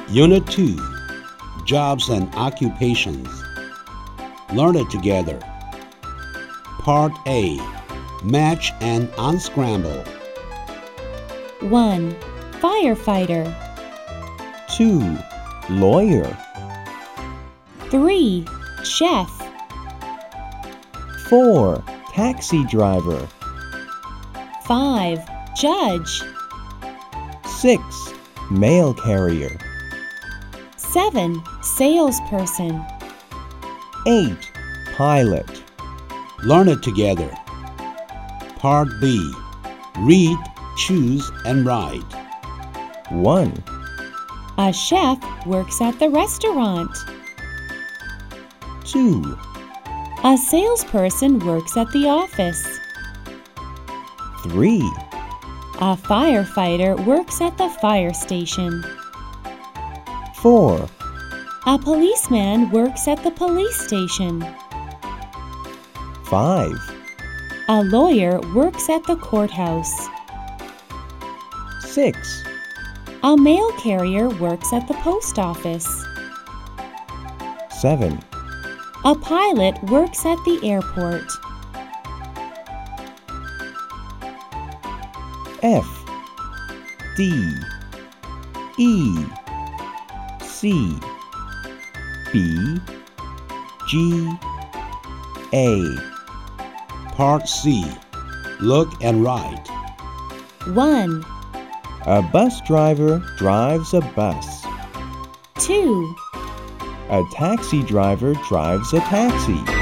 Unit 2, Jobs and Occupations. Learn it together. Part A, Match and Unscramble. 1. Firefighter. 2. Lawyer. 3. Chef. 4. Taxi driver. 5. Judge. 6. Mail carrier. 7. Salesperson. 8. Pilot. Learn it together. Part B, Read, Choose, and Write. 1. A chef works at the restaurant. 2. A salesperson works at the office. 3. A firefighter works at the fire station. 4. A policeman works at the police station. 5. A lawyer works at the courthouse. 6. A mail carrier works at the post office. 7. A pilot works at the airport. F. D. E. C. B. G. A. Part C, Look and Write. 1. A bus driver drives a bus. 2. A taxi driver drives a taxi.